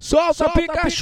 Solta Pikachu!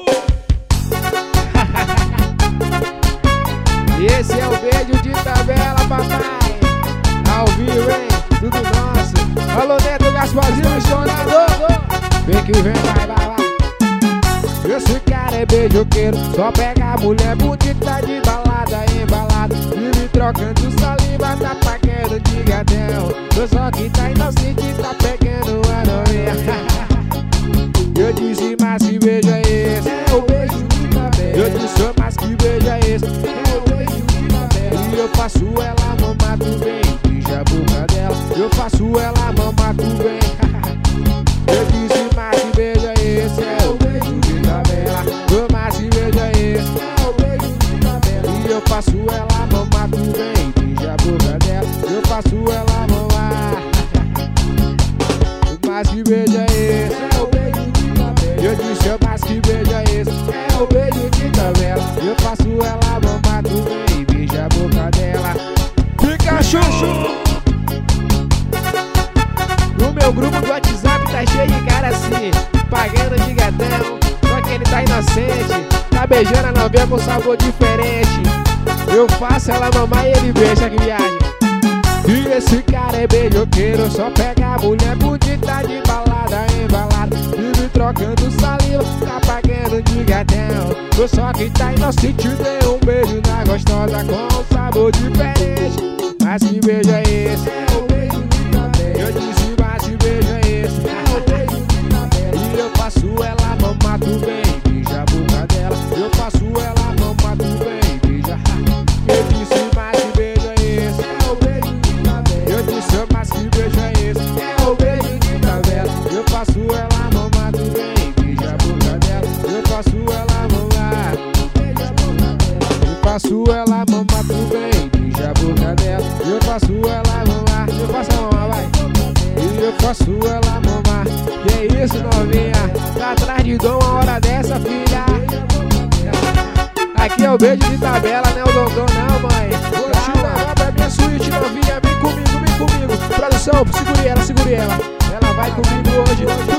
Esse é o beijo de tabela, papai. Ao vivo, hein? Tudo nosso. Alô, Neto Gasparzinho, estourado. Vem que vem, vai lá. Esse cara é beijoqueiro, só pega a mulher bonita de balada em balada. Vive trocando saliva, tá paquendo de gatão. Eu só que tá inocente, tá pegando a novinha. Eu disse, mas que beijo é esse? É o beijo de tabela. Eu disse, mas que beijo é esse? É o beijo de tabela. E eu faço ela mamar tu bem, beija a boca dela. Eu faço ela mamar tu bem. Eu disse, mas que beijo é esse? É o beijo de tabela. Mas que beijo é esse? É o beijo de tabela. E eu faço ela mamar tu bem, beija a boca dela. Eu faço ela mamar. Mas que beijo é esse? É o beijo de tabela. Eu disse, mas que beijo é esse? É o beijo de tabela. Eu faço ela mamar tu bem, beija a boca dela. Pikachu! No meu grupo do WhatsApp tá cheio de cara assim, pagando de gatão. Só que ele tá inocente, tá beijando a novinha com sabor diferente. Eu faço ela mamar e ele beija, que viagem. E esse cara é beijoqueiro, só pega a mulher bonita de balada em balada. Vive trocando saliva, tá pagando de gatão. Eu só que tá inocente, deu um beijo na gostosa com sabor diferente. Mas que beijo é esse? É o beijo de tabela. Eu disse, mas que beijo é esse? É o beijo de tabela. E eu faço ela mamar tu bem, beija a boca dela. Eu faço ela mamar tu bem, beija. Eu disse, mas que beijo é esse? É o beijo de tabela. Eu disse, mas que beijo é esse? É o beijo de tabela. Eu faço ela mamar tu bem, beija a boca dela. Eu faço ela mamar, beija a boca dela. Eu faço ela mamar tu bem, beija a boca dela. Eu faço ela mamar, eu faço ela mamar, vai. E eu faço ela mamar. Que é isso, novinha? Tá atrás de dom uma hora dessa, filha. Aqui é o beijo de tabela, né? O dom não, mãe. Vou te levar pra minha suíte, novinha. Vem comigo, vem comigo. Produção, segure ela, segure ela. Ela vai comigo hoje.